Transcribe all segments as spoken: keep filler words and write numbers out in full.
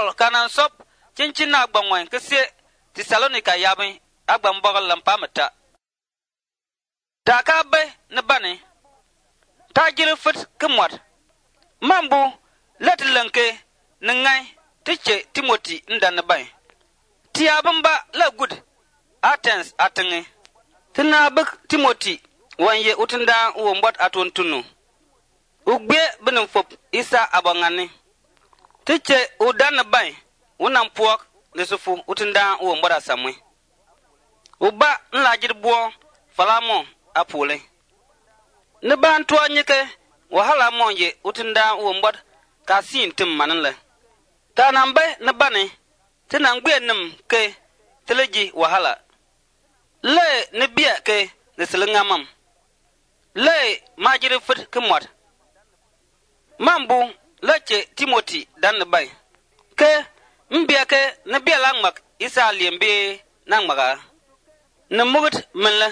Paul kanan sop cincin na gbangwen kese Tesalonika yabi agbam bogal lampa mata ta ka be ne bane ta jiri fit kumwat mambu letlanke ne ngai tiche Timothy nda ne bai ti abamba la good Athens atenge tina bek Timothy wanye utunda uwombot atontunu ugbe benim fop isa abangane tiche udan bai unam puok lesufu utunda uwombot asamwe uba nlajir buo falamo apule ne ban to nyike wahala monje utunda uwombot kasin tim manle tanambe ne bane tinan gbe nim ke teleji wahala le ne bia ke ne selingamam le majiri fit kumwat mambu leche Timothy dan bay ke mbia ke ne bia langmak isa liembe nangmaga ne mugut menle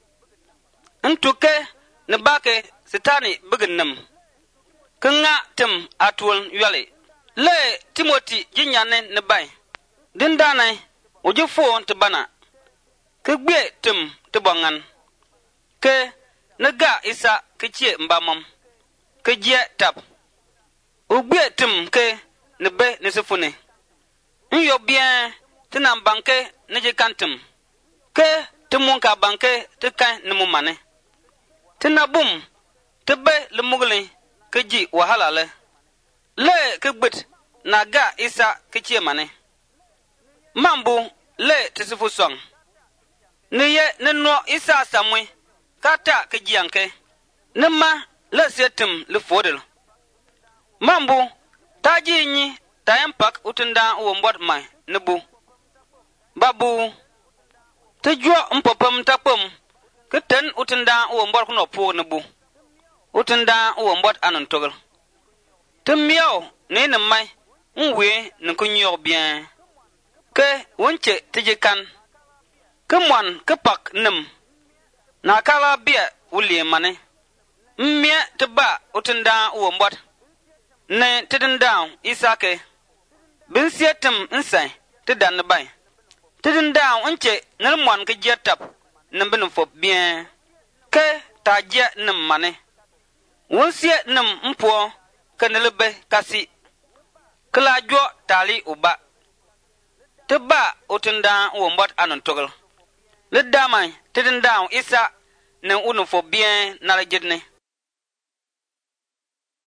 ntuke ne bake sitani biginnam kinga tim atwon yale le Timothy jinyane ne bay dindane ujufo ntbana ke gbe tim tibongan ke naga isa kiche mbamam ke je tap ugbe tim ke nebe nesefune nyo bien tinam banke neje kantim ke timun ka banke tikan nemumane tinabum tebe le mugle ke ji wahala le le ke gbet naga isa kiche mane mambu le tisifu song niye neno isa samwe kata ke jianke nema le setim le fodel mambu taji nyi tayampak utunda uwombot mai nebu babu tejua mpopam tapom keten utunda uwombot kuno po nebu utunda uwombot anon togel temiao ne ne mai nwe nkunyo bien ke wonche tijikan kemwan kepak nem na kala bia uli mane mmie teba utunda uwombot ne tidinda isake binsietem nsai tidan bai tidinda unche nalmwan ke jetap nambin fop bien ke taje nem mane wonsie nem mpo kanelebe kasi kala jo tali uba teba utunda uwombot anon togel le damai tidinda isa ne unu fop bien na la jedne